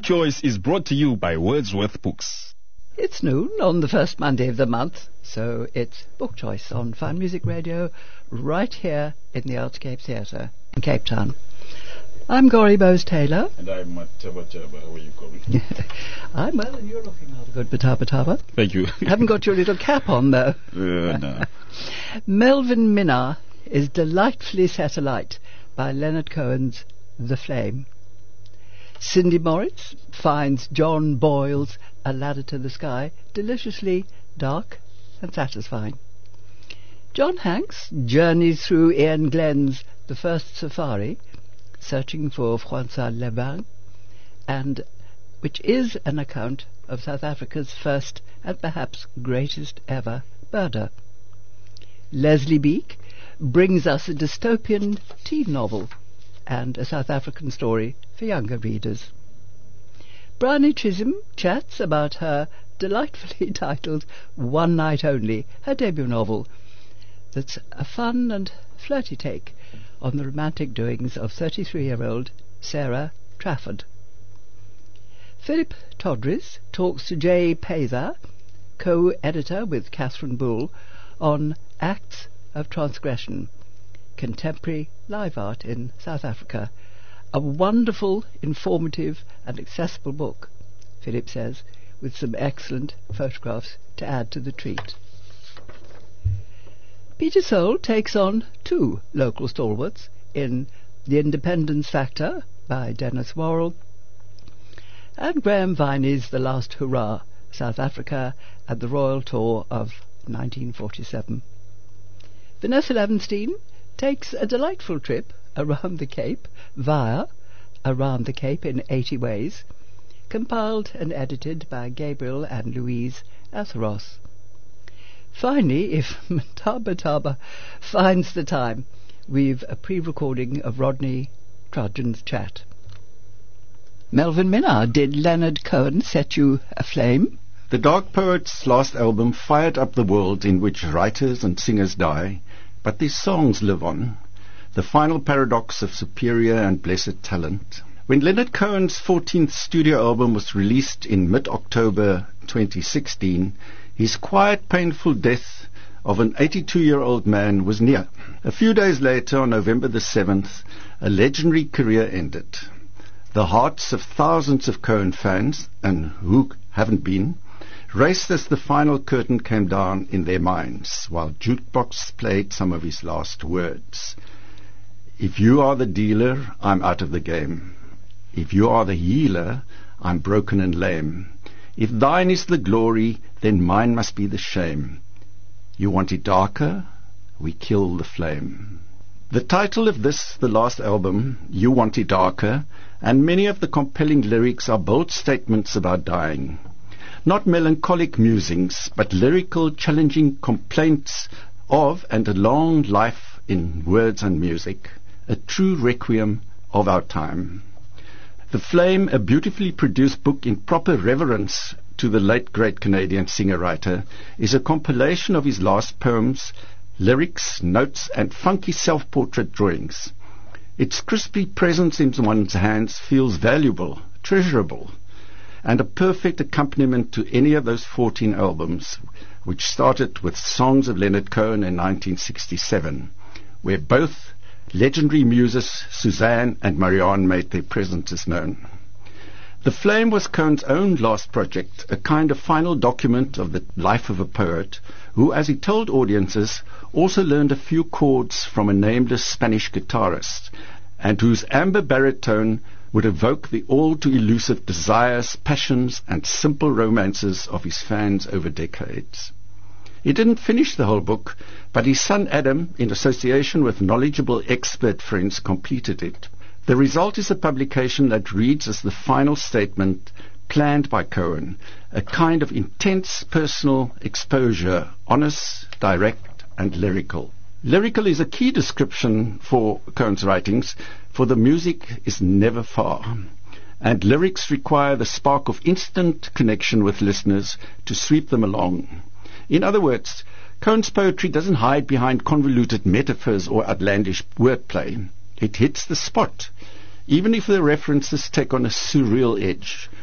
Choice is brought to you by Wordsworth Books. It's noon on the first Monday of the month, so it's Book Choice on Fine Music Radio, right here in the Artscape Theatre in Cape Town. I'm Gori Bose-Taylor. And I'm Mataba Chaba. How are you going? I'm well, and you're looking rather good, Bataba. Thank you. Haven't got your little cap on, though. No. Melvin Minnar is delightfully set alight by Leonard Cohen's The Flame. Cindy Moritz finds John Boyle's A Ladder to the Sky deliciously dark and satisfying. John Hanks journeys through Ian Glenn's The First Safari, searching for Francois Lebin, and which is an account of South Africa's first and perhaps greatest ever birder. Leslie Beek brings us a dystopian teen novel and a South African story for younger readers. Bryony Chisholm chats about her delightfully titled One Night Only, her debut novel, that's a fun and flirty take on the romantic doings of 33-year-old Sarah Trafford. Philip Todris talks to Jay Payza, co-editor with Catherine Bull, on Acts of Transgression, Contemporary Live Art in South Africa. A wonderful, informative and accessible book, Philip says, with some excellent photographs to add to the treat. Peter Soule takes on two local stalwarts in The Independence Factor by Dennis Worrell and Graham Viney's The Last Hurrah, South Africa and the Royal Tour of 1947. Vanessa Levenstein takes a delightful trip around the Cape via Around the Cape in 80 Ways, compiled and edited by Gabriel and Louise Atheros. Finally, if Mataba finds the time, we've a pre-recording of Rodney Trudgeon's chat. Melvin Minnar, did Leonard Cohen set you aflame? The Dark Poets' last album fired up the world in which writers and singers die, but their songs live on. The final paradox of superior and blessed talent. When Leonard Cohen's 14th studio album was released in mid-October 2016, his quiet, painful death of an 82-year-old man was near. A few days later, on November the 7th, a legendary career ended. The hearts of thousands of Cohen fans, and who haven't been, raced as the final curtain came down in their minds, while Jukebox played some of his last words. If you are the dealer, I'm out of the game. If you are the healer, I'm broken and lame. If thine is the glory, then mine must be the shame. You want it darker? We kill the flame. The title of this, the last album, You Want It Darker, and many of the compelling lyrics are bold statements about dying. Not melancholic musings, but lyrical, challenging complaints of and a long life in words and music. A true requiem of our time. The Flame, a beautifully produced book in proper reverence to the late great Canadian singer-writer, is a compilation of his last poems, lyrics, notes, and funky self-portrait drawings. Its crispy presence in one's hands feels valuable, treasurable, and a perfect accompaniment to any of those 14 albums, which started with Songs of Leonard Cohen in 1967, where both legendary muses Suzanne and Marianne made their presences known. The Flame was Cohen's own last project, a kind of final document of the life of a poet who, as he told audiences, also learned a few chords from a nameless Spanish guitarist, and whose amber baritone would evoke the all-too-elusive desires, passions, and simple romances of his fans over decades. He didn't finish the whole book, but his son Adam, in association with knowledgeable expert friends, completed it. The result is a publication that reads as the final statement planned by Cohen, a kind of intense personal exposure, honest, direct, and lyrical. Lyrical is a key description for Cohen's writings, for the music is never far, and lyrics require the spark of instant connection with listeners to sweep them along. In other words, Cohen's poetry doesn't hide behind convoluted metaphors or outlandish wordplay. It hits the spot, even if the references take on a surreal edge,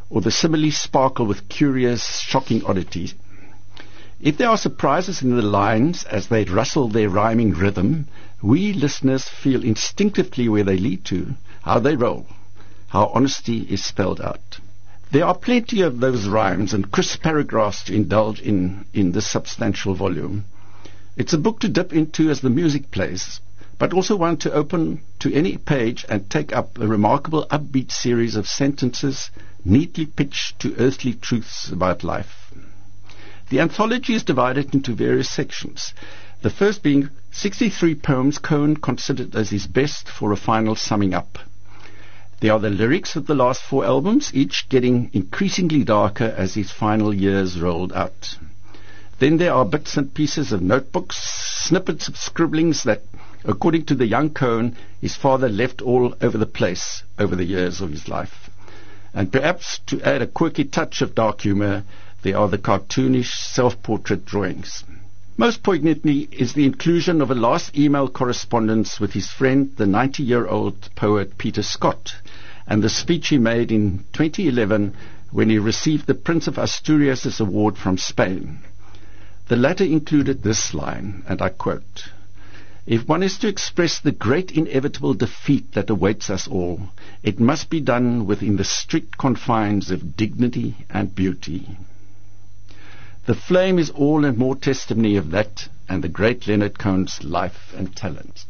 or the similes sparkle with curious, shocking oddities. If there are surprises in the lines as they rustle their rhyming rhythm, we listeners feel instinctively where they lead to, how they roll, how honesty is spelled out. There are plenty of those rhymes and crisp paragraphs to indulge in this substantial volume. It's a book to dip into as the music plays, but also one to open to any page and take up a remarkable upbeat series of sentences neatly pitched to earthly truths about life. The anthology is divided into various sections, the first being 63 poems Cohen considered as his best for a final summing up. There are the lyrics of the last 4 albums, each getting increasingly darker as his final years rolled out. Then there are bits and pieces of notebooks, snippets of scribblings that, according to the young Cohen, his father left all over the place over the years of his life. And perhaps to add a quirky touch of dark humor, there are the cartoonish self-portrait drawings. Most poignantly is the inclusion of a last email correspondence with his friend, the 90-year-old poet Peter Scott, and the speech he made in 2011 when he received the Prince of Asturias' award from Spain. The latter included this line, and I quote, "If one is to express the great inevitable defeat that awaits us all, it must be done within the strict confines of dignity and beauty." The Flame is all and more testimony of that and the great Leonard Cohen's life and talent.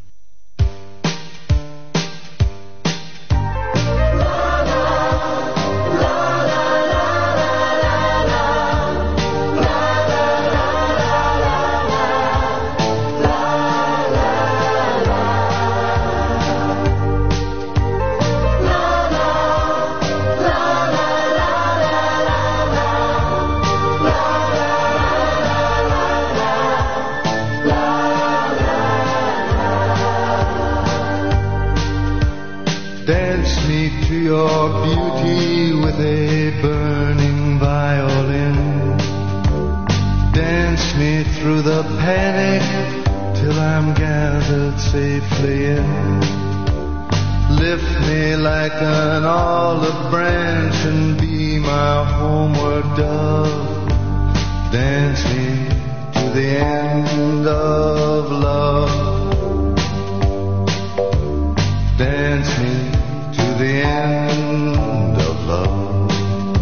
Your beauty with a burning violin. Dance me through the panic till I'm gathered safely in. Lift me like an olive branch and be my homeward dove. Dance me to the end of love. Dance me the end of love.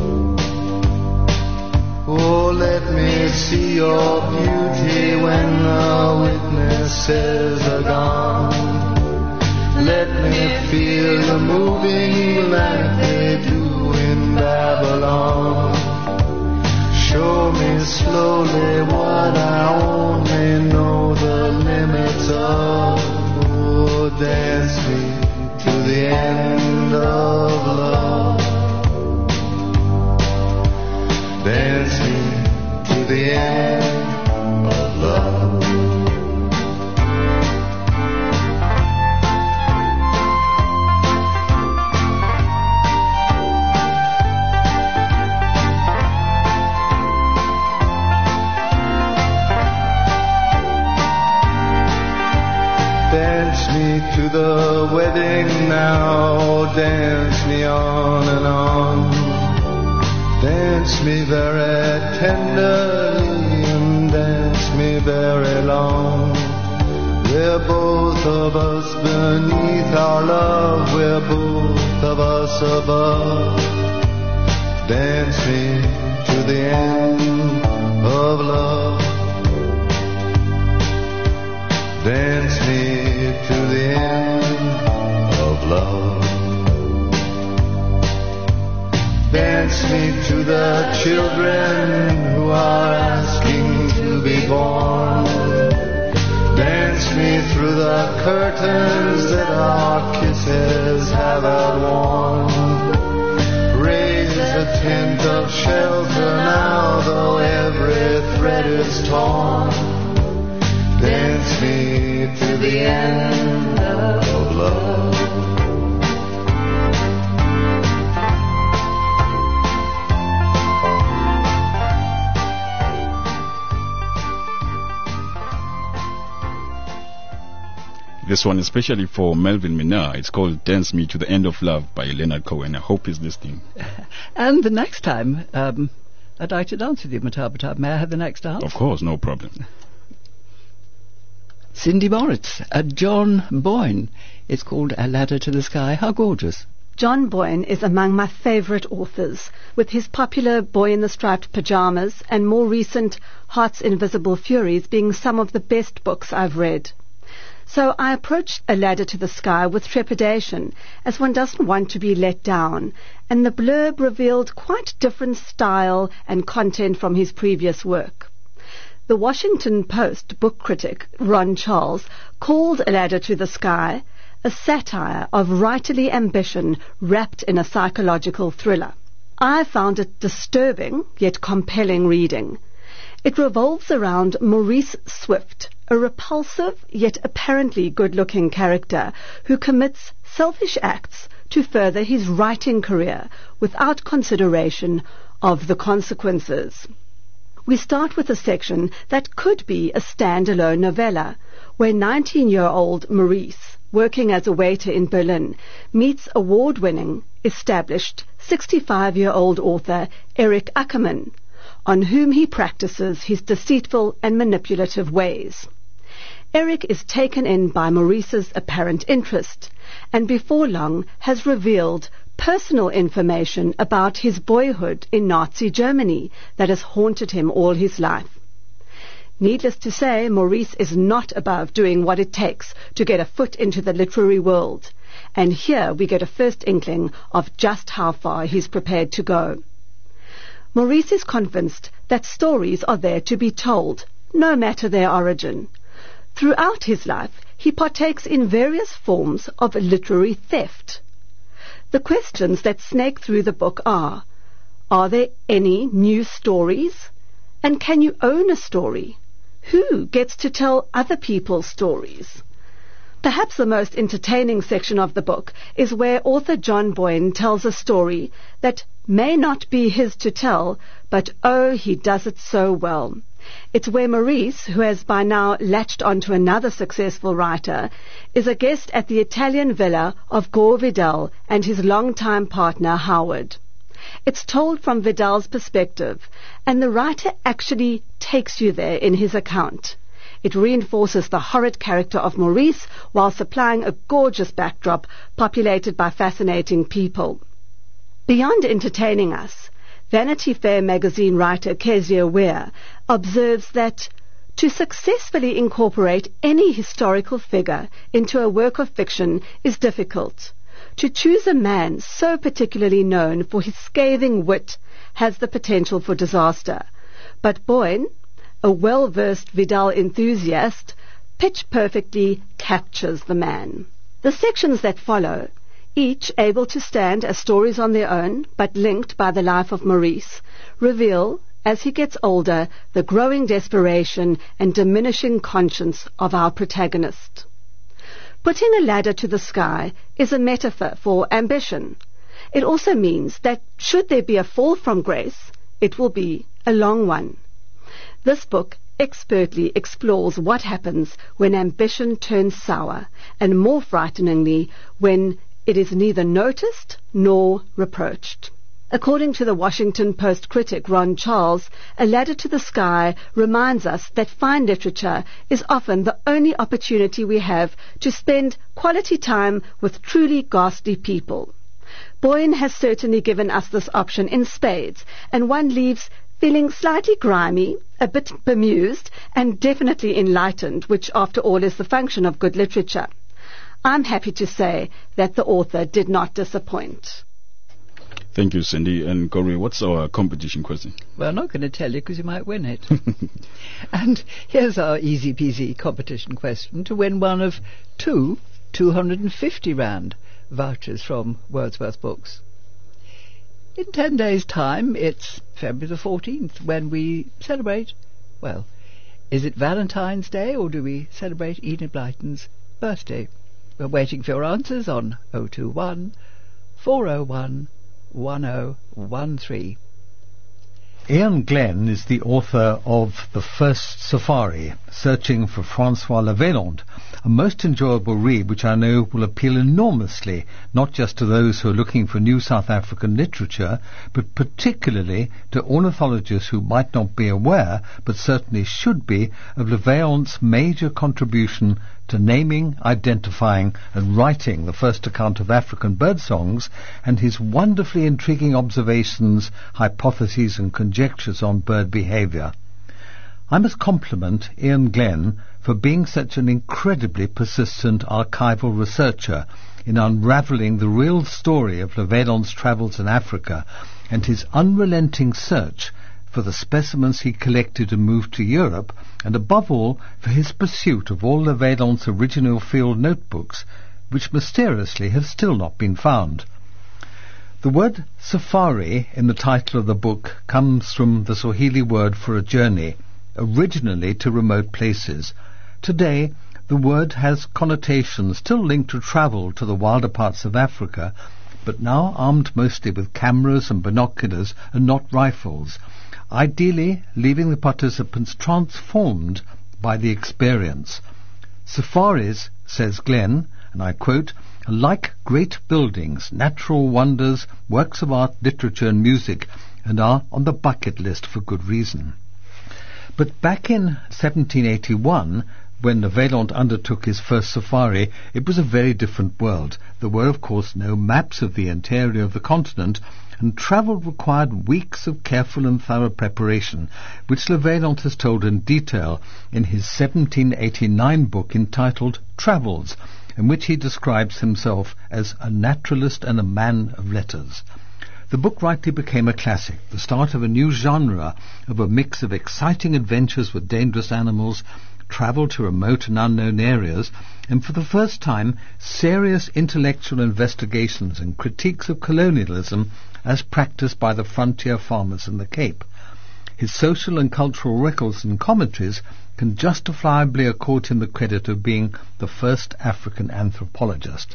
Oh, let me see your beauty when the witnesses are gone. Let me feel you moving like they do in Babylon. Show me slowly what I only know the limits of. Oh, dance me to the end of love. Dance me to the end of love. Dance me to the wedding now, dance me on and on. Dance me very tenderly and dance me very long. We're both of us beneath our love, we're both of us above. Dance me to the end of love. Dance me to the end of love. Dance me to the children who are asking to be born. Dance me through the curtains that our kisses have outworn. Raise a tent of shelter now, though every thread is torn. Dance me to the end of love. This one especially for Melvin Minna. It's called Dance Me to the End of Love by Leonard Cohen. I hope he's listening. And the next time, I'd like to dance with you, Mataba. May I have the next dance? Of course, no problem. Cindy Moritz, John Boyne. It's called A Ladder to the Sky. How gorgeous. John Boyne is among my favourite authors, with his popular Boy in the Striped Pyjamas and more recent Heart's Invisible Furies being some of the best books I've read. So I approached A Ladder to the Sky with trepidation, as one doesn't want to be let down, and the blurb revealed quite different style and content from his previous work. The Washington Post book critic Ron Charles called A Ladder to the Sky a satire of writerly ambition wrapped in a psychological thriller. I found it disturbing yet compelling reading. It revolves around Maurice Swift, a repulsive yet apparently good-looking character who commits selfish acts to further his writing career without consideration of the consequences. We start with a section that could be a standalone novella, where 19-year-old Maurice, working as a waiter in Berlin, meets award-winning, established 65-year-old author Eric Ackerman, on whom he practices his deceitful and manipulative ways. Eric is taken in by Maurice's apparent interest, and before long has revealed personal information about his boyhood in Nazi Germany that has haunted him all his life. Needless to say, Maurice is not above doing what it takes to get a foot into the literary world, and here we get a first inkling of just how far he's prepared to go. Maurice is convinced that stories are there to be told, no matter their origin. Throughout his life, he partakes in various forms of literary theft. The questions that snake through the book are there any new stories? And can you own a story? Who gets to tell other people's stories? Perhaps the most entertaining section of the book is where author John Boyne tells a story that may not be his to tell, but oh, he does it so well. It's where Maurice, who has by now latched onto another successful writer, is a guest at the Italian villa of Gore Vidal and his longtime partner Howard. It's told from Vidal's perspective, and the writer actually takes you there in his account. It reinforces the horrid character of Maurice while supplying a gorgeous backdrop populated by fascinating people. Beyond entertaining us, Vanity Fair magazine writer Kezia Ware observes that to successfully incorporate any historical figure into a work of fiction is difficult. To choose a man so particularly known for his scathing wit has the potential for disaster. But Boyne, a well-versed Vidal enthusiast, pitch-perfectly captures the man. The sections that follow, each able to stand as stories on their own, but linked by the life of Maurice, reveal, as he gets older, the growing desperation and diminishing conscience of our protagonist. Putting a ladder to the sky is a metaphor for ambition. It also means that should there be a fall from grace, it will be a long one. This book expertly explores what happens when ambition turns sour, and more frighteningly, when it is neither noticed nor reproached. According to the Washington Post critic Ron Charles, A Ladder to the Sky reminds us that fine literature is often the only opportunity we have to spend quality time with truly ghastly people. Boyne has certainly given us this option in spades, and one leaves feeling slightly grimy, a bit bemused, and definitely enlightened, which after all is the function of good literature. I'm happy to say that the author did not disappoint. Thank you, Cindy. And Corey, what's our competition question? Well, I'm not going to tell you because you might win it. And here's our easy-peasy competition question to win one of two 250 Rand vouchers from Wordsworth Books. In 10 days' time, it's February the 14th when we celebrate, well, is it Valentine's Day or do we celebrate Enid Blyton's birthday? We're waiting for your answers on 021 401 1013. Ian Glenn is the author of The First Safari, Searching for Francois Leveland, a most enjoyable read which I know will appeal enormously, not just to those who are looking for new South African literature, but particularly to ornithologists who might not be aware, but certainly should be, of Le Vaillant's major contribution to naming, identifying and writing the first account of African bird songs, and his wonderfully intriguing observations, hypotheses and conjectures on bird behaviour. I must compliment Ian Glenn for being such an incredibly persistent archival researcher in unravelling the real story of Le Vaillant's travels in Africa and his unrelenting search for the specimens he collected and moved to Europe, and above all for his pursuit of all Le Vaillant's original field notebooks, which mysteriously have still not been found. The word safari in the title of the book comes from the Swahili word for a journey, originally to remote places. Today, the word has connotations still linked to travel to the wilder parts of Africa, but now armed mostly with cameras and binoculars and not rifles, ideally leaving the participants transformed by the experience. Safaris, says Glenn, and I quote, are like great buildings, natural wonders, works of art, literature and music, and are on the bucket list for good reason. But back in 1781, when Le Vaillant undertook his first safari, it was a very different world. There were, of course, no maps of the interior of the continent, and travel required weeks of careful and thorough preparation, which Le Vaillant has told in detail in his 1789 book entitled Travels, in which he describes himself as a naturalist and a man of letters. The book rightly became a classic, the start of a new genre of a mix of exciting adventures with dangerous animals, travel to remote and unknown areas, and for the first time serious intellectual investigations and critiques of colonialism as practiced by the frontier farmers in the Cape. His social and cultural records and commentaries can justifiably accord him the credit of being the first African anthropologist.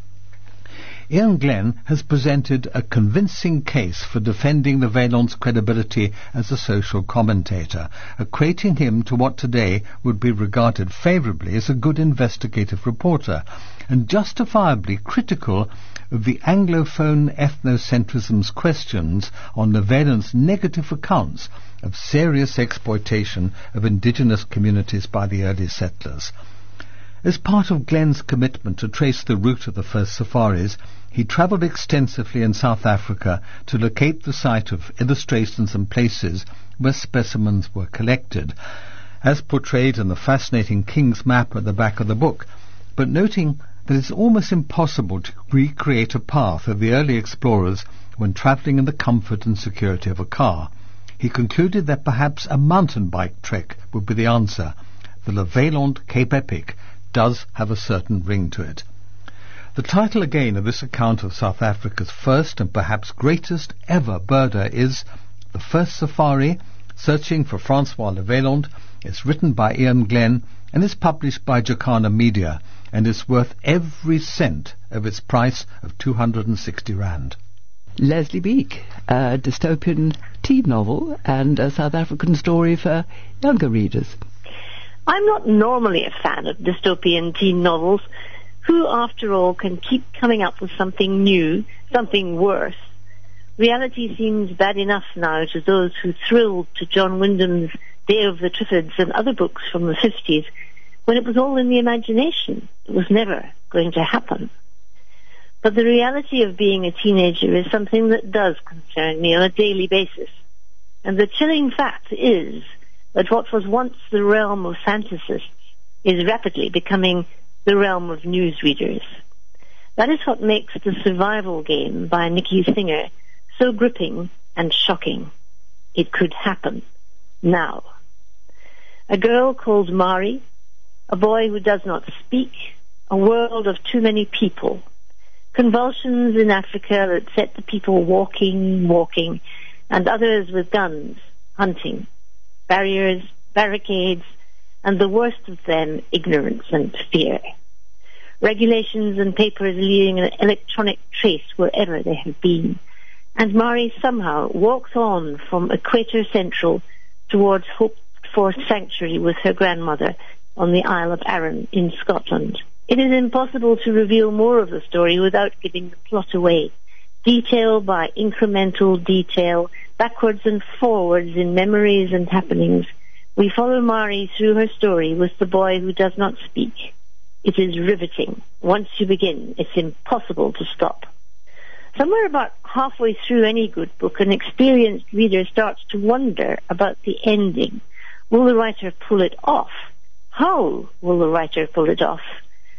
Ian Glenn has presented a convincing case for defending Le Vaillant's credibility as a social commentator, equating him to what today would be regarded favourably as a good investigative reporter, and justifiably critical of the Anglophone ethnocentrism's questions on Le Vaillant's negative accounts of serious exploitation of indigenous communities by the early settlers. As part of Glenn's commitment to trace the route of the first safaris, he travelled extensively in South Africa to locate the site of illustrations and places where specimens were collected, as portrayed in the fascinating King's map at the back of the book, but noting that it's almost impossible to recreate a path of the early explorers when travelling in the comfort and security of a car. He concluded that perhaps a mountain bike trek would be the answer. The Le Vaillant Cape Epic does have a certain ring to it. The title again of this account of South Africa's first and perhaps greatest ever birder is The First Safari, Searching for Francois Le Vaillant. It's written by Ian Glenn and is published by Jacana Media, and is worth every cent of its price of 260 rand. Leslie Beek, a dystopian teen novel and a South African story for younger readers. I'm not normally a fan of dystopian teen novels. Who, after all, can keep coming up with something new, something worse? Reality seems bad enough now to those who thrilled to John Wyndham's Day of the Triffids and other books from the 50s, when it was all in the imagination. It was never going to happen. But the reality of being a teenager is something that does concern me on a daily basis. And the chilling fact is that what was once the realm of fantasists is rapidly becoming the realm of newsreaders. That is what makes The Survival Game by Nikki Singer so gripping and shocking. It could happen now. A girl called Mari, a boy who does not speak, a world of too many people, convulsions in Africa that set the people walking, and others with guns, hunting, barriers, barricades, and the worst of them, ignorance and fear. Regulations and papers leaving an electronic trace wherever they have been. And Mari somehow walks on from Equator Central towards hoped-for sanctuary with her grandmother, on the Isle of Arran in Scotland. It is impossible to reveal more of the story without giving the plot away. Detail by incremental detail, backwards and forwards in memories and happenings, we follow Mari through her story with the boy who does not speak. It is riveting. Once you begin, it's impossible to stop. Somewhere about halfway through any good book, an experienced reader starts to wonder about the ending. Will the writer pull it off? How will the writer pull it off?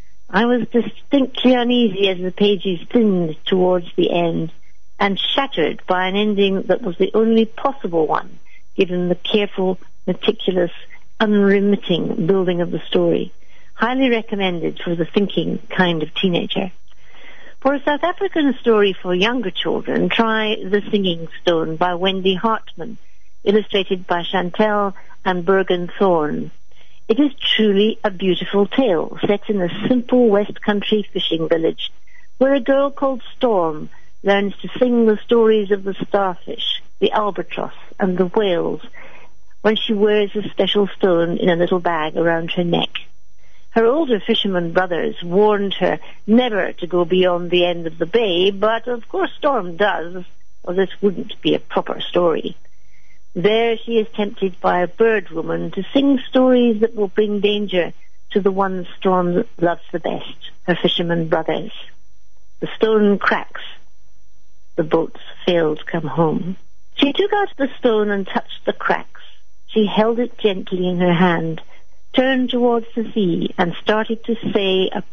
I was distinctly uneasy as the pages thinned towards the end, and shattered by an ending that was the only possible one, given the careful, meticulous, unremitting building of the story. Highly recommended for the thinking kind of teenager. For a South African story for younger children, try The Singing Stone by Wendy Hartman, illustrated by Chantel and Bergen Thorne. It is truly a beautiful tale, set in a simple West Country fishing village, where a girl called Storm learns to sing the stories of the starfish, the albatross, and the whales, when she wears a special stone in a little bag around her neck. Her older fisherman brothers warned her never to go beyond the end of the bay, but of course Storm does, or this wouldn't be a proper story. There she is tempted by a bird woman to sing stories that will bring danger to the ones Storm loves the best, her fisherman brothers. The stone cracks. The boats fail to come home. She took out the stone and touched the cracks. She held it gently in her hand, turned towards the sea, and started to say a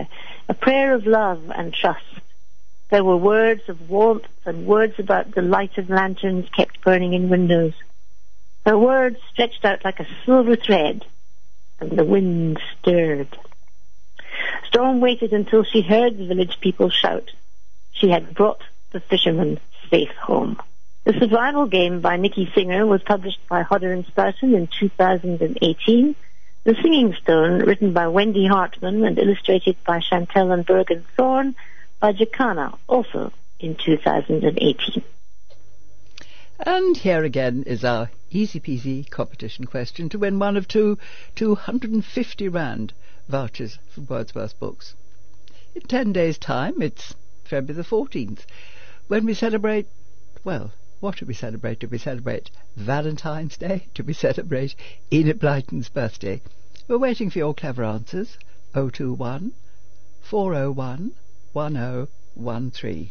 prayer of love and trust. There were words of warmth and words about the light of lanterns kept burning in windows. Her words stretched out like a silver thread, and the wind stirred. Storm waited until she heard the village people shout. She had brought the fisherman safe home. The Survival Game by Nikki Singer was published by Hodder and Stoughton in 2018. The Singing Stone, written by Wendy Hartman and illustrated by Chantel and Bergen Thorne, by Jacana, also in 2018. And here again is our easy-peasy competition question to win one of 250 Rand vouchers from Wordsworth Books. In 10 days' time, it's February the 14th, when we celebrate, well, what do we celebrate? Do we celebrate Valentine's Day? Do we celebrate Enid Blyton's birthday? We're waiting for your clever answers. 021 401 1013.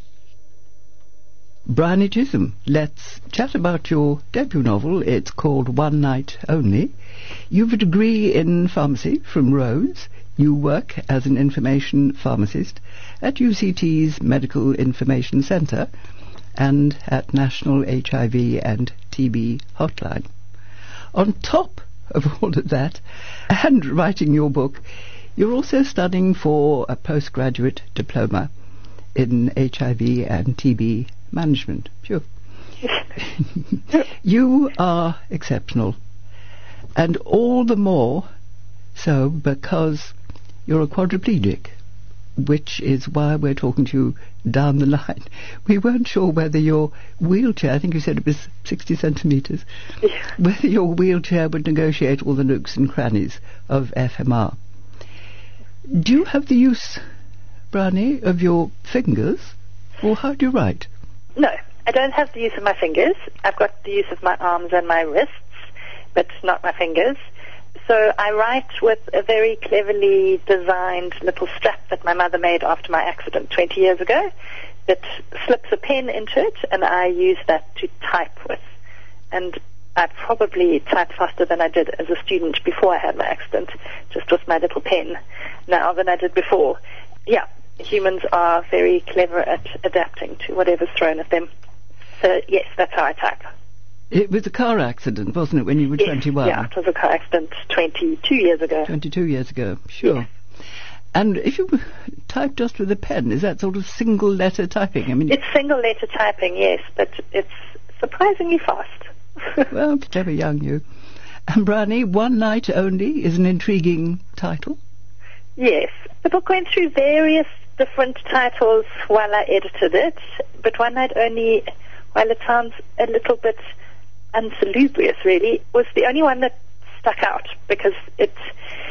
Bryony Chisholm, let's chat about your debut novel. It's called One Night Only. You've a degree in pharmacy from Rhodes. You work as an information pharmacist at UCT's Medical Information Centre and at National HIV and TB Hotline. On top of all of that, and writing your book, you're also studying for a postgraduate diploma in HIV and TB management. Sure. You are exceptional, and all the more so because you're a quadriplegic, which is why we're talking to you down the line. We weren't sure whether your wheelchair, I think you said it was 60 centimetres, whether your wheelchair would negotiate all the nooks and crannies of FMR. Do you have the use, Bryony, of your fingers, or how do you write? No, I don't have the use of my fingers. I've got the use of my arms and my wrists, but not my fingers. So I write with a very cleverly designed little strap that my mother made after my accident 20 years ago that slips a pen into it, and I use that to type with. And I probably type faster than I did as a student before I had my accident, just with my little pen now than I did before. Yeah, humans are very clever at adapting to whatever's thrown at them. So yes, that's how I type. It was a car accident, wasn't it, when you were 21? Yeah, it was a car accident 22 years ago. 22 years ago, sure. Yes. And if you type just with a pen, is that sort of single-letter typing? I mean, it's single-letter typing, yes, but it's surprisingly fast. Well, clever young you. And Bryony, One Night Only is an intriguing title. Yes. The book went through various different titles while I edited it, but One Night Only, while it sounds a little bit unsalubrious, really, was the only one that stuck out because it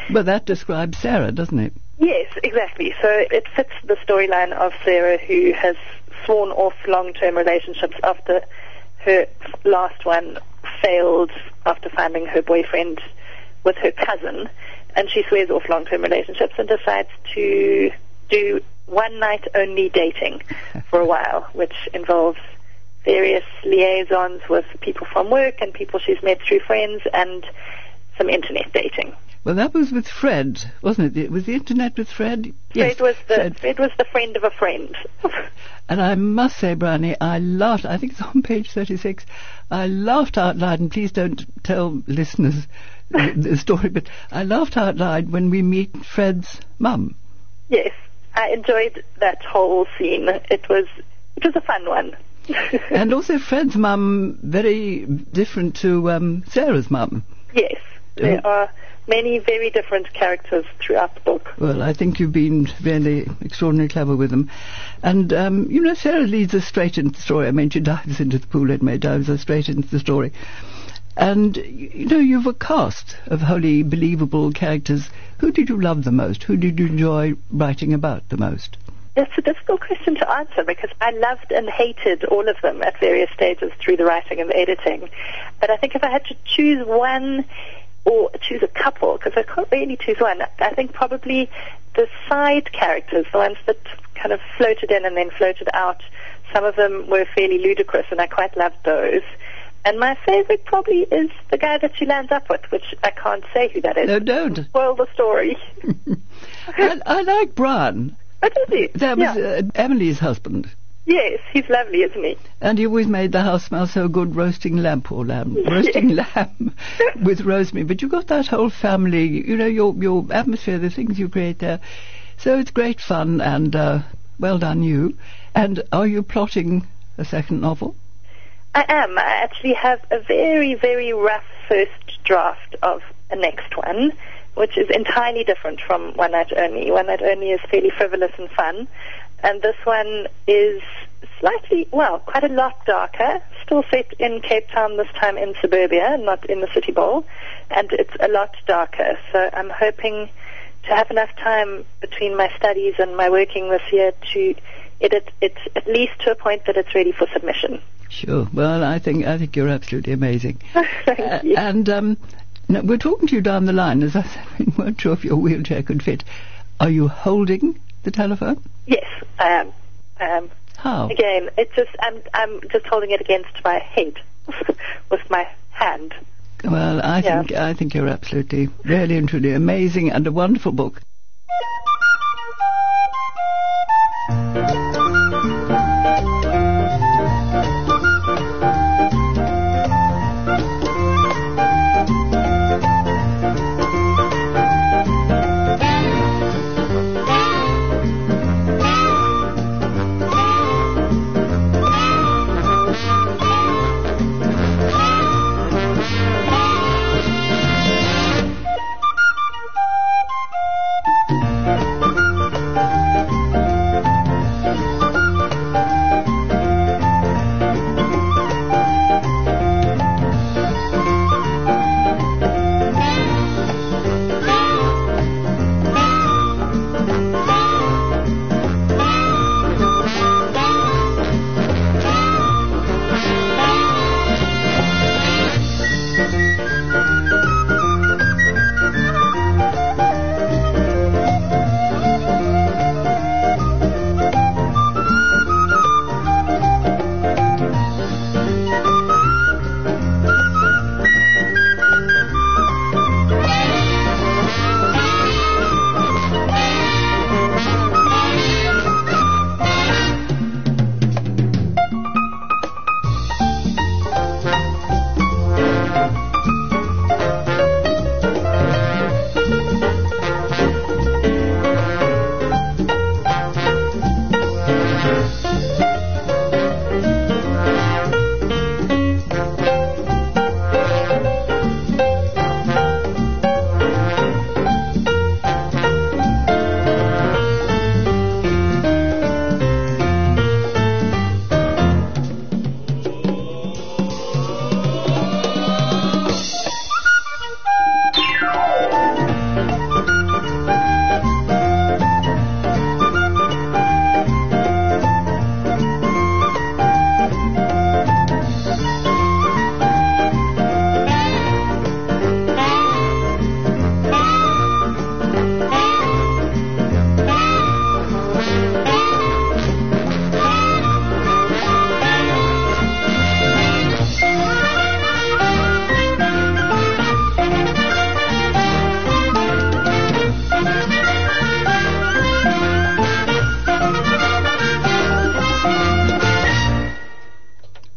Well, that describes Sarah, doesn't it? Yes, exactly. So it fits the storyline of Sarah, who has sworn off long-term relationships after her last one failed after finding her boyfriend with her cousin, and she swears off long-term relationships and decides to do one-night-only dating for a while, which involves various liaisons with people from work and people she's met through friends and some internet dating. Well, that was with Fred, wasn't it? Was the internet with Fred? Fred was the friend of a friend. And I must say, Bryony, I laughed. I think it's on page 36. I laughed out loud, and please don't tell listeners the story, but I laughed out loud when we meet Fred's mum. Yes, I enjoyed that whole scene. It was a fun one. And also Fred's mum, very different to Sarah's mum. Yes, there are many very different characters throughout the book. Well, I think you've been really extraordinarily clever with them. And, Sarah leads us straight into the story. I mean, she dives into the pool, anyway, dives us straight into the story. And, you've a cast of wholly believable characters. Who did you love the most? Who did you enjoy writing about the most? That's a difficult question to answer because I loved and hated all of them at various stages through the writing and the editing. But I think if I had to choose one or choose a couple, because I can't really choose one, I think probably the side characters, the ones that kind of floated in and then floated out, some of them were fairly ludicrous and I quite loved those. And my favorite probably is the guy that she lands up with, which I can't say who that is. No, don't. Spoil the story. I like Brian. Oh, does he? That was Emily's husband. Yes, he's lovely, isn't he? And he always made the house smell so good, roasting lamb with rosemary. But you got that whole family, your atmosphere, the things you create there. So it's great fun, and well done you. And are you plotting a second novel? I am. I actually have a very, very rough first draft of a next one, which is entirely different from One Night Only. One Night Only is fairly frivolous and fun. And this one is quite a lot darker, still set in Cape Town, this time in suburbia, not in the City Bowl, and it's a lot darker. So I'm hoping to have enough time between my studies and my working this year to edit it at least to a point that it's ready for submission. Sure. Well, I think you're absolutely amazing. Thank you. And now we're talking to you down the line. As I said, we weren't sure if your wheelchair could fit. Are you holding the telephone? Yes, I am. How? Again, it's just I'm just holding it against my head with my hand. Well, I think you're absolutely, really and truly amazing, and a wonderful book.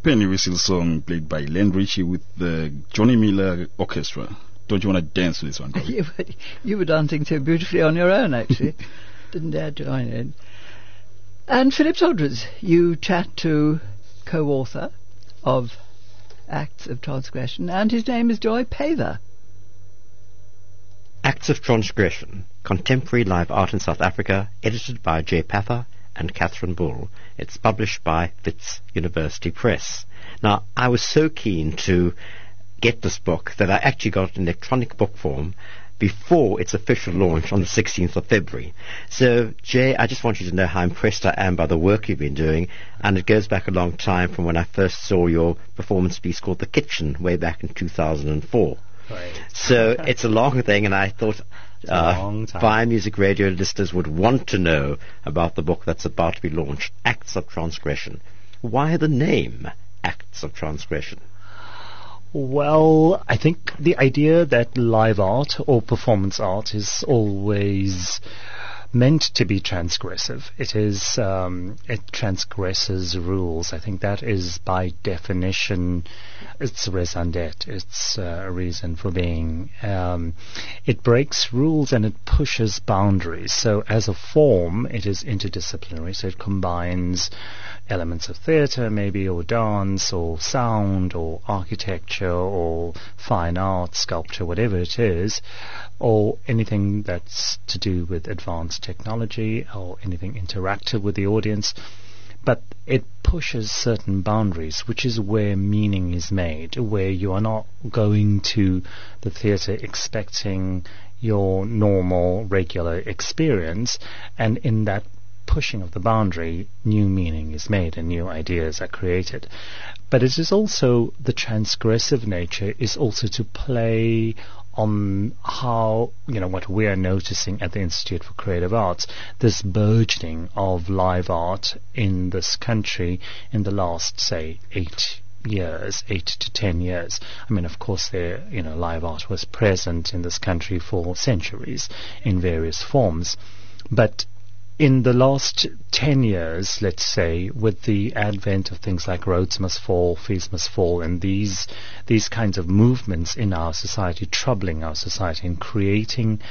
Penny Whistle song played by Len Ritchie with the Johnny Miller Orchestra. Don't you want to dance to this one, Corey? You were dancing so beautifully on your own, actually. Didn't dare join in. And Philip Todrez, you chat to co-author of Acts of Transgression, and his name is Joy Paver. Acts of Transgression, Contemporary Live Art in South Africa, edited by Jay Pather and Catherine Bull. It's published by Wits University Press. Now, I was so keen to get this book that I actually got it in electronic book form before its official launch on the 16th of February. So, Jay, I just want you to know how impressed I am by the work you've been doing, and it goes back a long time from when I first saw your performance piece called The Kitchen way back in 2004. Right. So it's a long thing, and I thought Fire Music Radio listeners would want to know about the book that's about to be launched, Acts of Transgression. Why the name Acts of Transgression? Well, I think the idea that live art or performance art is always meant to be transgressive. It is, it transgresses rules. I think that is by definition, it's raison d'etre. It's a reason for being. It breaks rules and it pushes boundaries. So as a form, it is interdisciplinary. So it combines elements of theatre, maybe, or dance, or sound, or architecture, or fine art, sculpture, whatever it is, or anything that's to do with advanced technology, or anything interactive with the audience. But it pushes certain boundaries, which is where meaning is made, where you are not going to the theatre expecting your normal, regular experience, and in that pushing of the boundary, new meaning is made and new ideas are created. But it is also, the transgressive nature is also to play on how, what we are noticing at the Institute for Creative Arts, this burgeoning of live art in this country in the last, say, 8 to 10 years. I mean, of course, live art was present in this country for centuries in various forms. But in the last 10 years, let's say, with the advent of things like Rhodes Must Fall, Fees Must Fall, and these kinds of movements in our society, troubling our society and creating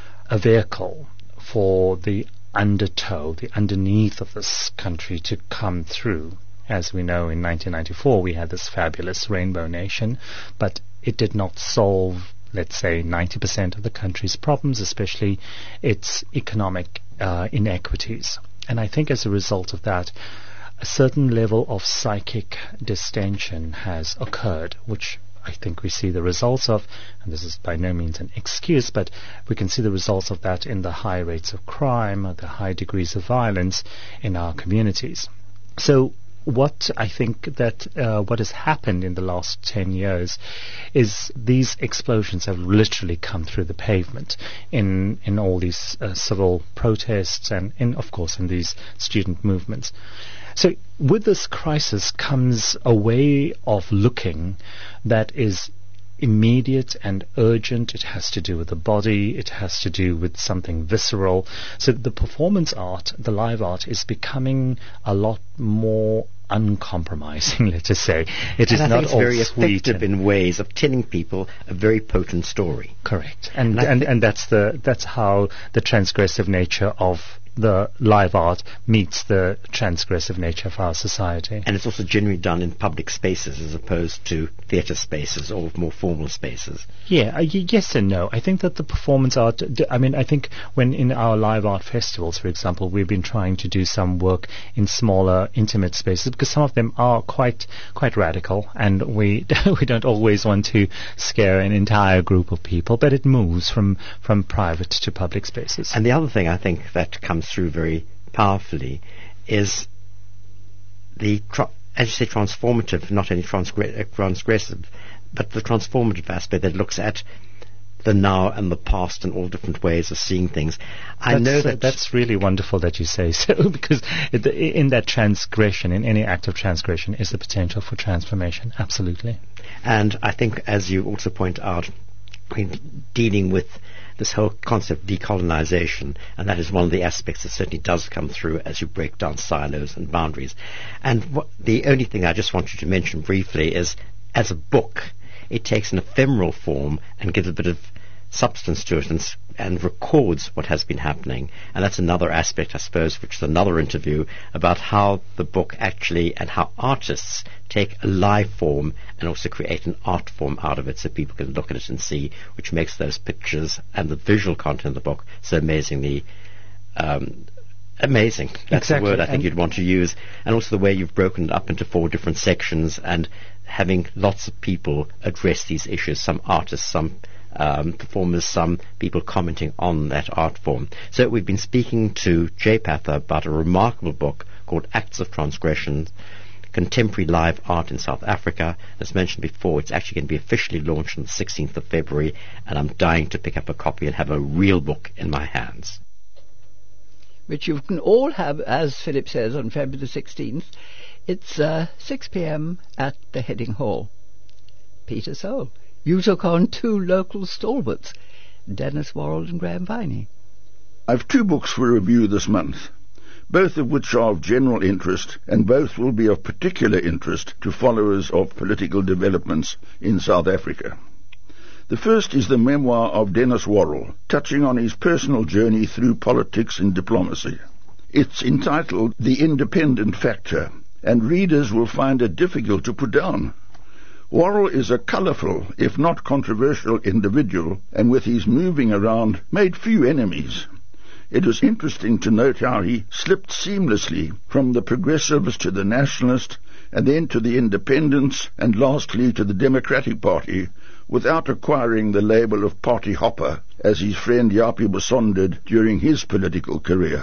a vehicle for the undertow, the underneath of this country to come through. As we know, in 1994, we had this fabulous Rainbow Nation, but it did not solve, let's say, 90% of the country's problems, especially its economic inequities. And I think as a result of that, a certain level of psychic distension has occurred, which I think we see the results of, and this is by no means an excuse, but we can see the results of that in the high rates of crime, or the high degrees of violence in our communities. So what I think that what has happened in the last 10 years is these explosions have literally come through the pavement in all these civil protests and, of course, in these student movements. So with this crisis comes a way of looking that is immediate and urgent. It has to do with the body. It has to do with something visceral. So the performance art, the live art, is becoming a lot more uncompromising, let us say. It is not all very sweet effective in ways of telling people a very potent story. Correct. And that's how the transgressive nature of the live art meets the transgressive nature of our society. And it's also generally done in public spaces as opposed to theatre spaces or more formal spaces. Yeah, yes and no. I think that the performance art, I think when in our live art festivals, for example, we've been trying to do some work in smaller, intimate spaces, because some of them are quite radical, and we don't always want to scare an entire group of people, but it moves from private to public spaces. And the other thing I think that comes through very powerfully is the, as you say, transformative, not only transgressive, but the transformative aspect that looks at the now and the past and all different ways of seeing things. I know that's really wonderful that you say so, because in that transgression, in any act of transgression, is the potential for transformation. Absolutely. And I think, as you also point out, dealing with this whole concept of decolonization, and that is one of the aspects that certainly does come through as you break down silos and boundaries. And the only thing I just wanted to mention briefly is, as a book, it takes an ephemeral form and gives a bit of substance to it and records what has been happening. And that's another aspect, I suppose, which is another interview about how the book actually, and how artists take a live form and also create an art form out of it so people can look at it and see, which makes those pictures and the visual content of the book so amazingly amazing. That's the word I think you'd want to use. And also the way you've broken it up into 4 different sections and having lots of people address these issues, some artists, some performers, some people commenting on that art form. So we've been speaking to Jay Pather about a remarkable book called Acts of Transgression, Contemporary Live Art in South Africa. As mentioned before, it's actually going to be officially launched on the 16th of February, and I'm dying to pick up a copy and have a real book in my hands. Which you can all have, as Philip says, on February the 16th. It's 6 p.m. at the Heading Hall. Peter Soule. You took on 2 local stalwarts, Dennis Worrell and Graham Viney. I've 2 books for review this month, both of which are of general interest, and both will be of particular interest to followers of political developments in South Africa. The first is the memoir of Dennis Worrell, touching on his personal journey through politics and diplomacy. It's entitled The Independent Factor, and readers will find it difficult to put down. Worrell is a colourful, if not controversial, individual, and with his moving around made few enemies. It is interesting to note how he slipped seamlessly from the Progressives to the Nationalist, and then to the Independents, and lastly to the Democratic Party, without acquiring the label of party hopper, as his friend Japie Bosson did during his political career.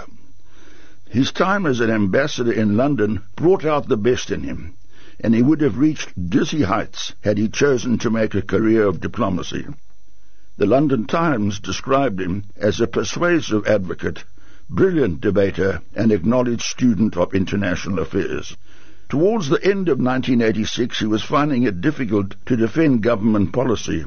His time as an ambassador in London brought out the best in him, and he would have reached dizzy heights had he chosen to make a career of diplomacy. The London Times described him as a persuasive advocate, brilliant debater, and acknowledged student of international affairs. Towards the end of 1986, he was finding it difficult to defend government policy.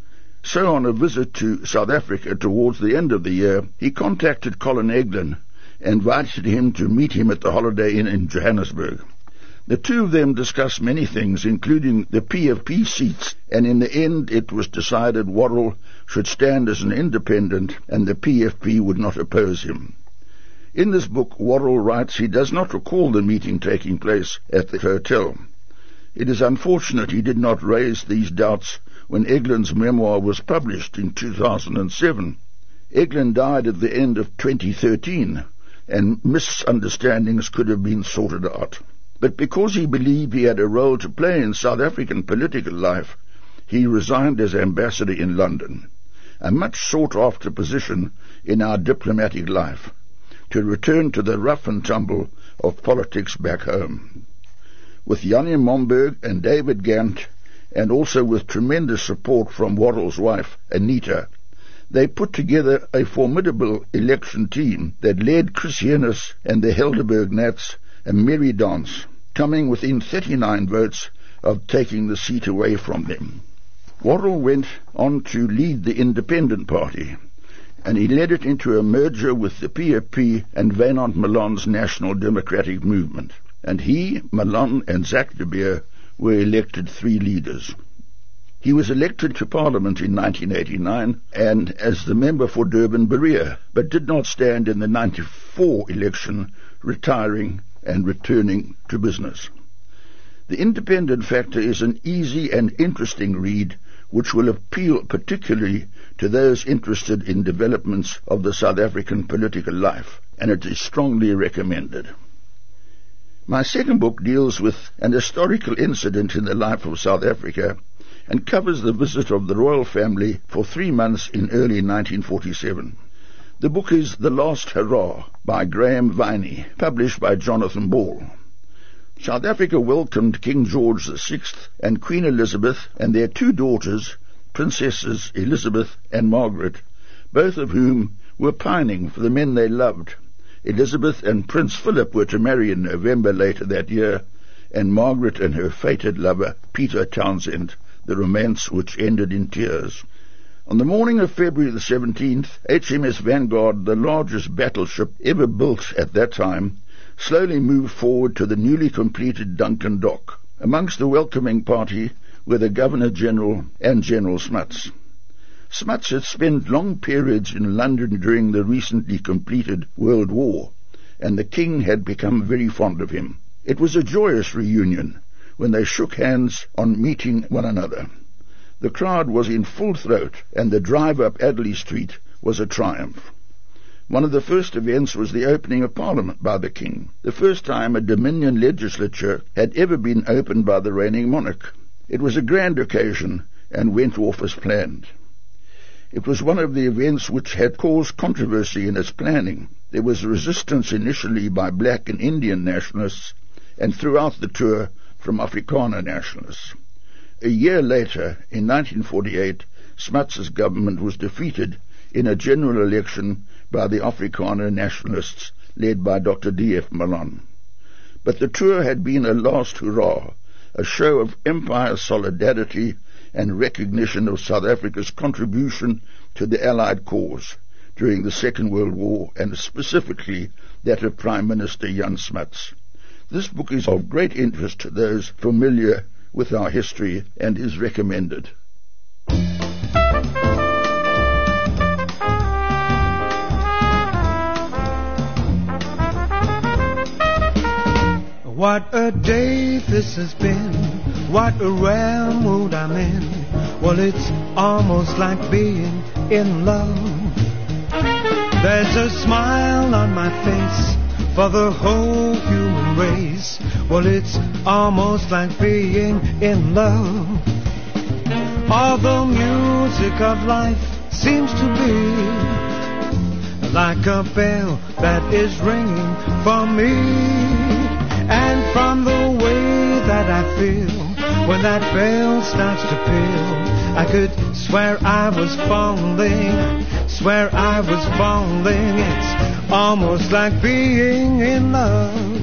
So on a visit to South Africa towards the end of the year, he contacted Colin Eglin and invited him to meet him at the Holiday Inn in Johannesburg. The 2 of them discussed many things, including the PFP seats, and in the end it was decided Worrell should stand as an independent and the PFP would not oppose him. In this book, Worrell writes he does not recall the meeting taking place at the hotel. It is unfortunate he did not raise these doubts when Eglin's memoir was published in 2007. Eglin died at the end of 2013, and misunderstandings could have been sorted out. But because he believed he had a role to play in South African political life, he resigned as ambassador in London, a much sought-after position in our diplomatic life, to return to the rough and tumble of politics back home. With Jannie Momberg and David Gant, and also with tremendous support from Worrell's wife, Anita, they put together a formidable election team that led Chris Yennis and the Helderberg Nats a merry dance, coming within 39 votes of taking the seat away from them. Worrell went on to lead the Independent Party, and he led it into a merger with the PFP and Wynand Malan's National Democratic Movement, and he, Malan and Zak de Beer were elected 3 leaders. He was elected to Parliament in 1989 and as the member for Durban-Berea, but did not stand in the 94 election, retiring and returning to business. The Independent Factor is an easy and interesting read which will appeal particularly to those interested in developments of the South African political life, and it is strongly recommended. My second book deals with an historical incident in the life of South Africa and covers the visit of the royal family for 3 months in early 1947. The book is The Last Hurrah by Graham Viney, published by Jonathan Ball. South Africa welcomed King George VI and Queen Elizabeth and their 2 daughters, Princesses Elizabeth and Margaret, both of whom were pining for the men they loved. Elizabeth and Prince Philip were to marry in November later that year, and Margaret and her fated lover, Peter Townsend, the romance which ended in tears. On the morning of February the 17th, HMS Vanguard, the largest battleship ever built at that time, slowly moved forward to the newly completed Duncan Dock. Amongst the welcoming party were the Governor-General and General Smuts. Smuts had spent long periods in London during the recently completed World War, and the King had become very fond of him. It was a joyous reunion when they shook hands on meeting one another. The crowd was in full throat, and the drive up Adderley Street was a triumph. One of the first events was the opening of Parliament by the King, the first time a Dominion legislature had ever been opened by the reigning monarch. It was a grand occasion and went off as planned. It was one of the events which had caused controversy in its planning. There was resistance initially by black and Indian nationalists, and throughout the tour from Afrikaner nationalists. A year later, in 1948, Smuts' government was defeated in a general election by the Afrikaner nationalists led by Dr. D.F. Malone. But the tour had been a last hurrah, a show of empire solidarity and recognition of South Africa's contribution to the Allied cause during the Second World War, and specifically that of Prime Minister Jan Smuts. This book is of great interest to those familiar with our history and is recommended. What a day this has been, what a rare mood I'm in. Well, it's almost like being in love. There's a smile on my face for the whole human race. Well, it's almost like being in love. All the music of life seems to be like a bell that is ringing for me. And from the way that I feel when that bell starts to peal, I could swear I was falling, swear I was falling. It's almost like being in love.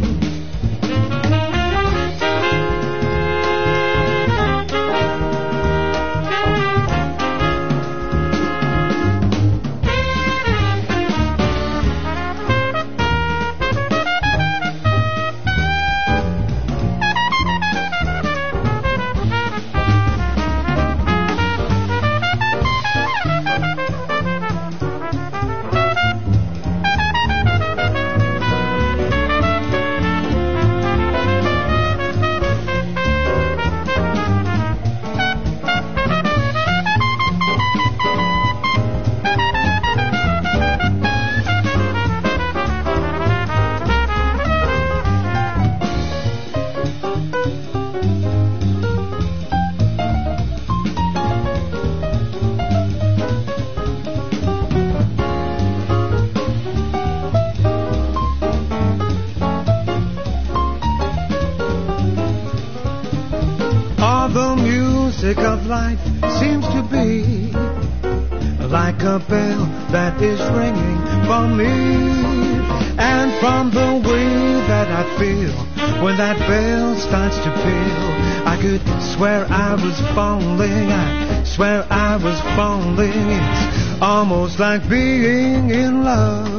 Of life seems to be like a bell that is ringing for me. And from the way that I feel when that bell starts to peal, I could swear I was falling, I swear I was falling. It's almost like being in love.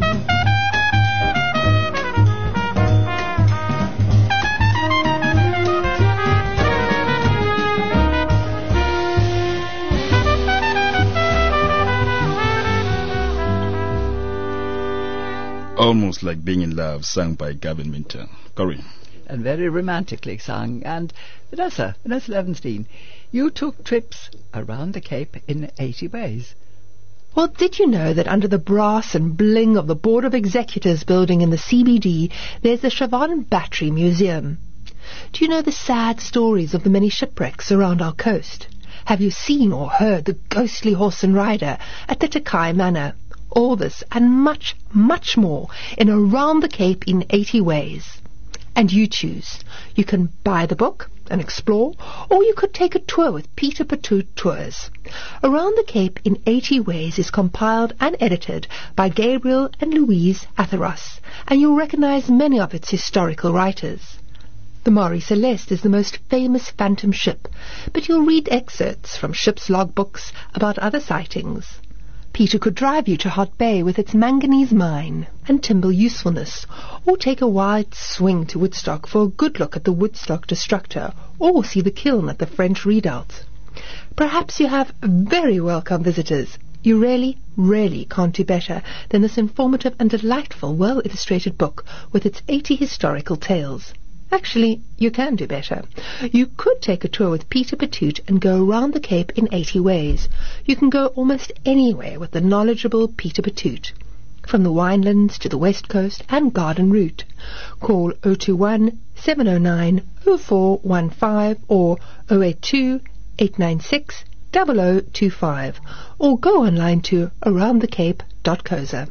Almost Like Being in Love, sung by Gavin Minter. Corey. And very romantically sung. And Vanessa Levenstein, you took trips around the Cape in 80 ways. Well, did you know that under the brass and bling of the Board of Executors building in the CBD, there's the Siobhan Battery Museum? Do you know the sad stories of the many shipwrecks around our coast? Have you seen or heard the ghostly horse and rider at the Takai Manor? All this and much, much more in Around the Cape in 80 Ways. And you choose. You can buy the book and explore, or you could take a tour with Peter Patoot Tours. Around the Cape in 80 Ways is compiled and edited by Gabriel and Louise Atheros, and you'll recognize many of its historical writers. The Marie Celeste is the most famous phantom ship, but you'll read excerpts from ship's logbooks about other sightings. Peter could drive you to Hot Bay with its manganese mine and timber usefulness, or take a wide swing to Woodstock for a good look at the Woodstock Destructor, or see the kiln at the French Redoubt. Perhaps you have very welcome visitors. You really, really can't do better than this informative and delightful, well-illustrated book with its 80 historical tales. Actually, you can do better. You could take a tour with Peter Patoot and go around the Cape in 80 ways. You can go almost anywhere with the knowledgeable Peter Patoot, from the Winelands to the West Coast and Garden Route. Call 021-709-0415 or 082-896-0025, or go online to aroundthecape.coza.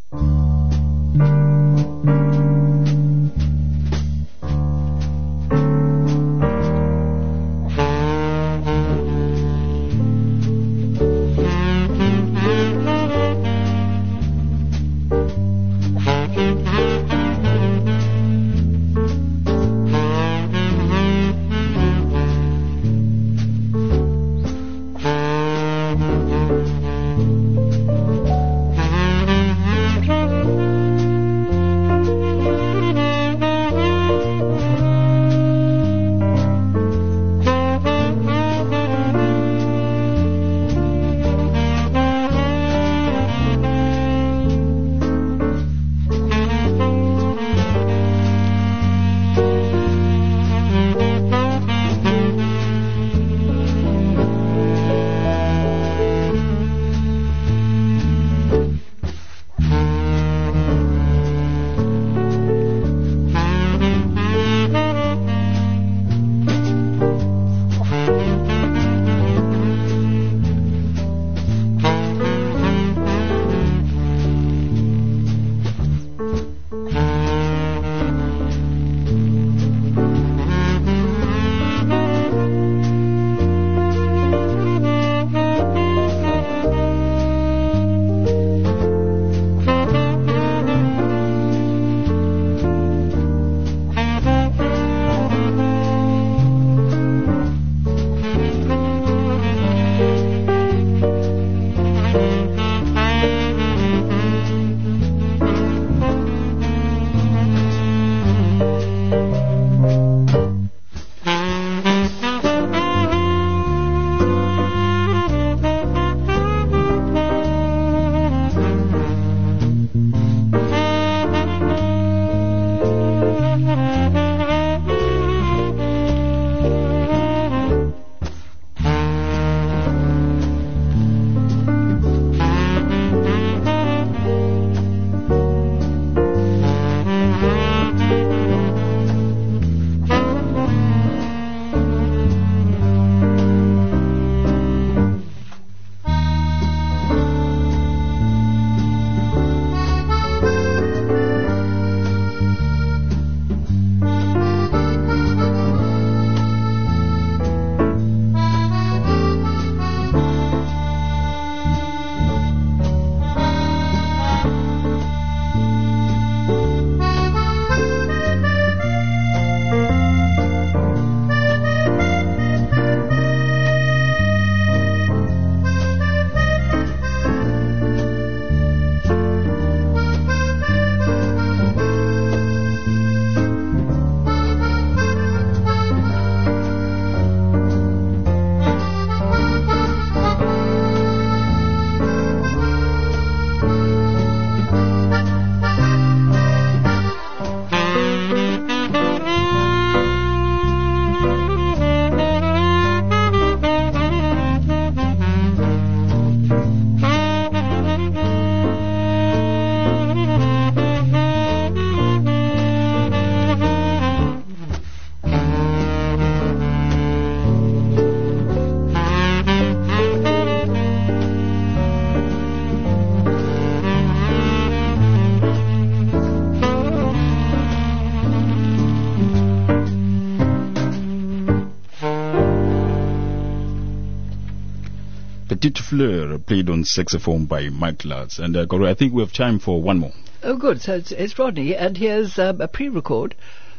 Petite Fleur, played on saxophone by Mike Lutz. And I think we have time for one more. Oh, good. So it's Rodney, and here's a pre-record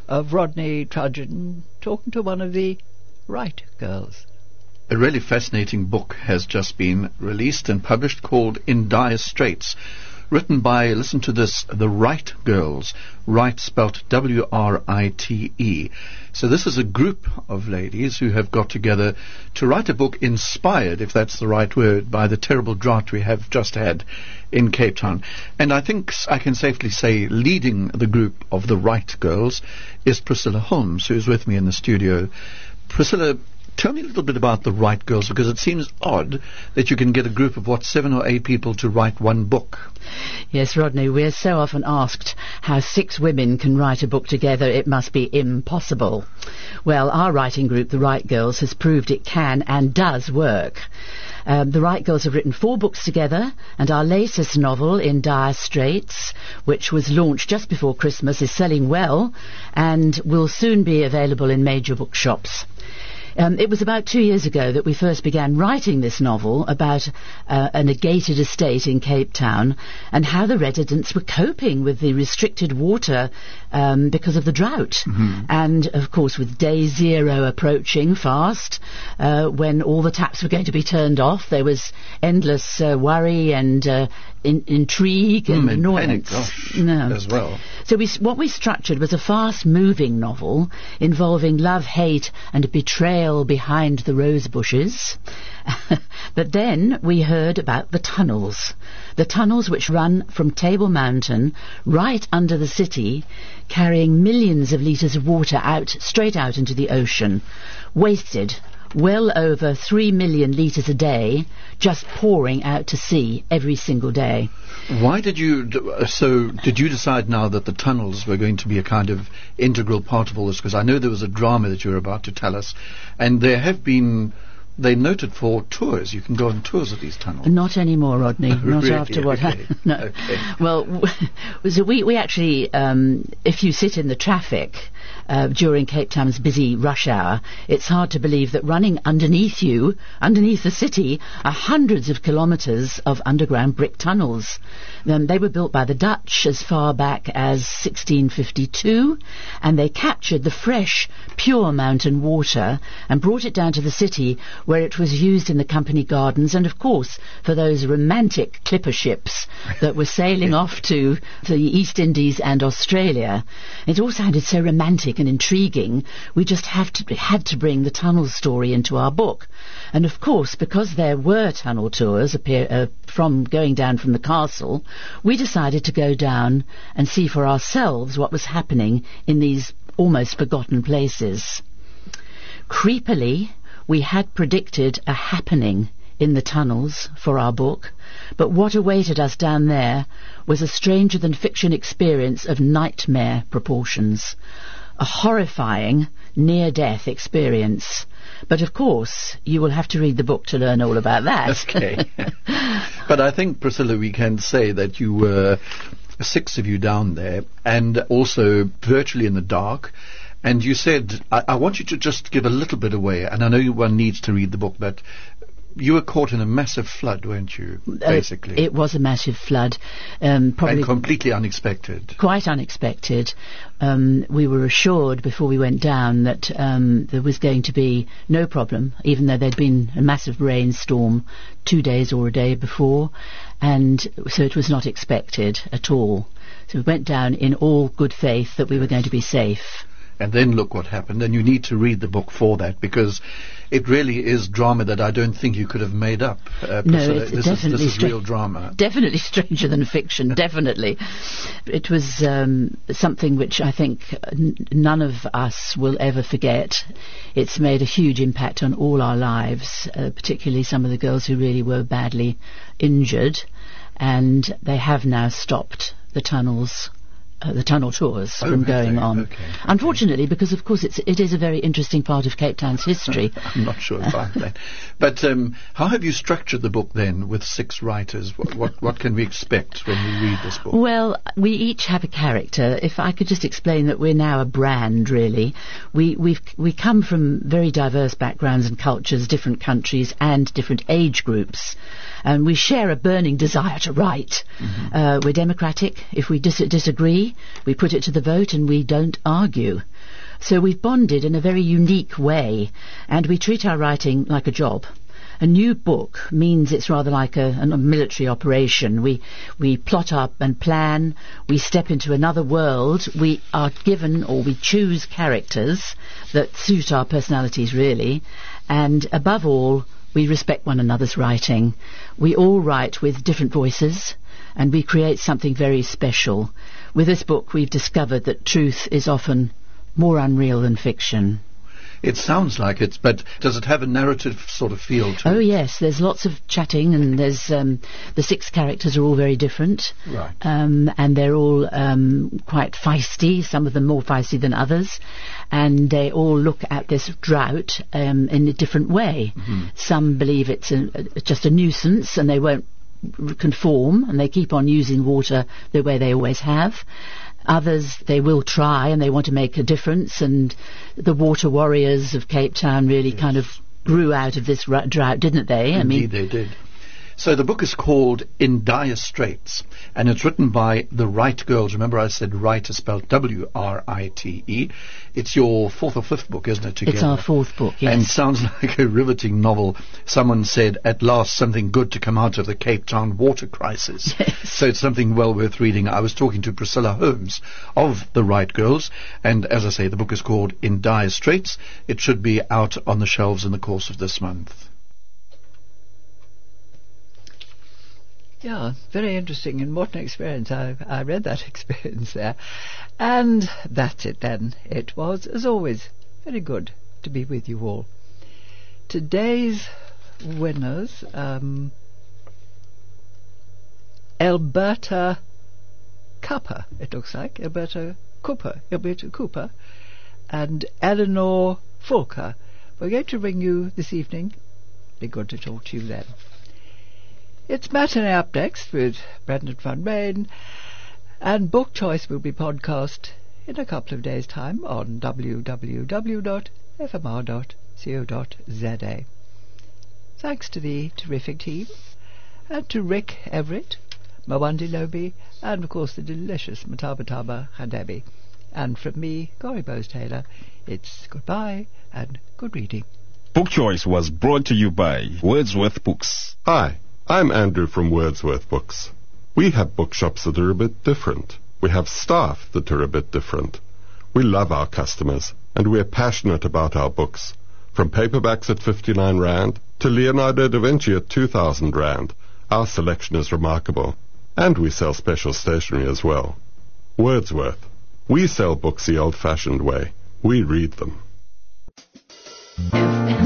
of Rodney Trudgeon talking to one of the Wright girls. A really fascinating book has just been released and published called In Dire Straits, written by, listen to this, the Wright girls, Wright spelt W-R-I-T-E. So this is a group of ladies who have got together to write a book inspired, if that's the right word, by the terrible drought we have just had in Cape Town. And I think I can safely say leading the group of the Wright girls is Priscilla Holmes, who is with me in the studio. Priscilla, tell me a little bit about the Wright girls, because it seems odd that you can get a group of, 7 or 8 people to write one book. Yes, Rodney, we're so often asked how 6 women can write a book together. It must be impossible. Well, our writing group, the Wright Girls, has proved it can and does work. The Wright Girls have written 4 books together, and our latest novel, In Dire Straits, which was launched just before Christmas, is selling well and will soon be available in major bookshops. It was about 2 years ago that we first began writing this novel about a negated estate in Cape Town and how the residents were coping with the restricted water because of the drought. Mm-hmm. And, of course, with day zero approaching fast, when all the taps were going to be turned off, there was endless worry and intrigue and annoyance. Panic, as well. So what we structured was a fast-moving novel involving love, hate and betrayal behind the rose bushes. But then we heard about the tunnels which run from Table Mountain right under the city, carrying millions of litres of water straight out into the ocean, wasted. Well over 3 million litres a day, just pouring out to sea every single day. Why did you decide now that the tunnels were going to be a kind of integral part of all this? Because I know there was a drama that you were about to tell us, and they're noted for tours. You can go on tours of these tunnels. Not anymore, Rodney. Not really? After what happened. No. Okay. Well, so we actually, if you sit in the traffic during Cape Town's busy rush hour, it's hard to believe that running underneath the city, are hundreds of kilometres of underground brick tunnels. They were built by the Dutch as far back as 1652, and they captured the fresh, pure mountain water and brought it down to the city, where it was used in the company gardens and, of course, for those romantic clipper ships that were sailing off to the East Indies and Australia. It all sounded so romantic and intriguing, we just had to bring the tunnel story into our book. And, of course, because there were tunnel tours from going down from the castle, we decided to go down and see for ourselves what was happening in these almost forgotten places. Creepily, we had predicted a happening in the tunnels for our book, but what awaited us down there was a stranger-than-fiction experience of nightmare proportions, a horrifying near-death experience. But, of course, you will have to read the book to learn all about that. Okay. But I think, Priscilla, we can say that you were 6 of you down there, and also virtually in the dark. And you said, I want you to just give a little bit away, and I know one needs to read the book, but you were caught in a massive flood, weren't you, basically? It was a massive flood. Probably and completely unexpected. Quite unexpected. We were assured before we went down that there was going to be no problem, even though there'd been a massive rainstorm 2 days or a day before, and so it was not expected at all. So we went down in all good faith that we were going to be safe. And then look what happened, and you need to read the book for that, because it really is drama that I don't think you could have made up. No, it's this is real drama. Definitely stranger than fiction, definitely. It was something which I think none of us will ever forget. It's made a huge impact on all our lives, particularly some of the girls who really were badly injured, and they have now stopped the tunnel tours from going on. Okay. Unfortunately, because of course it is a very interesting part of Cape Town's history. I'm not sure about that. But how have you structured the book then with 6 writers? What can we expect when we read this book? Well, we each have a character. If I could just explain that we're now a brand, really. We come from very diverse backgrounds and cultures, different countries and different age groups. And we share a burning desire to write. Mm-hmm. We're democratic. If we disagree, we put it to the vote and we don't argue. So we've bonded in a very unique way, and we treat our writing like a job. A new book means it's rather like a military operation. We plot up and plan. We step into another world. We are given, or we choose, characters that suit our personalities, really. And above all, we respect one another's writing. We all write with different voices, and we create something very special. With this book, we've discovered that truth is often more unreal than fiction. It sounds like it, but does it have a narrative sort of feel to it? Oh, yes. There's lots of chatting, and there's the 6 characters are all very different. Right. And they're all quite feisty, some of them more feisty than others. And they all look at this drought in a different way. Mm-hmm. Some believe it's just a nuisance, and they won't conform, and they keep on using water the way they always have. Others, they will try, and they want to make a difference, and the water warriors of Cape Town really kind of grew out of this drought, didn't they? Indeed, they did. So the book is called In Dire Straits, and it's written by the Wright girls. Remember I said Wright is spelled W-R-I-T-E. It's your 4th or 5th book, isn't it, together? It's our 4th book, yes. And sounds like a riveting novel. Someone said, at last something good to come out of the Cape Town water crisis. Yes. So it's something well worth reading. I was talking to Priscilla Holmes of the Wright girls, and as I say, the book is called In Dire Straits. It should be out on the shelves in the course of this month. Yeah, very interesting, and what an experience. I read that experience there. And that's it then. It was, as always, very good to be with you all. Today's winners, Alberta Cooper, it looks like, Alberta Cooper, and Eleanor Fulker. We're going to ring you this evening. Be good to talk to you then. It's Matinee Up next with Brendan van Rijn, and Book Choice will be podcast in a couple of days' time on www.fmr.co.za. Thanks to the terrific team, and to Rick Everett, Mawandi Lobi, and of course the delicious Matabataba Khandebi. And from me, Corey Bowes-Taylor, it's goodbye and good reading. Book Choice was brought to you by Wordsworth Books. Hi, I'm Andrew from Wordsworth Books. We have bookshops that are a bit different. We have staff that are a bit different. We love our customers, and we're passionate about our books. From paperbacks at 59 Rand to Leonardo da Vinci at 2,000 Rand, our selection is remarkable. And we sell special stationery as well. Wordsworth. We sell books the old-fashioned way. We read them.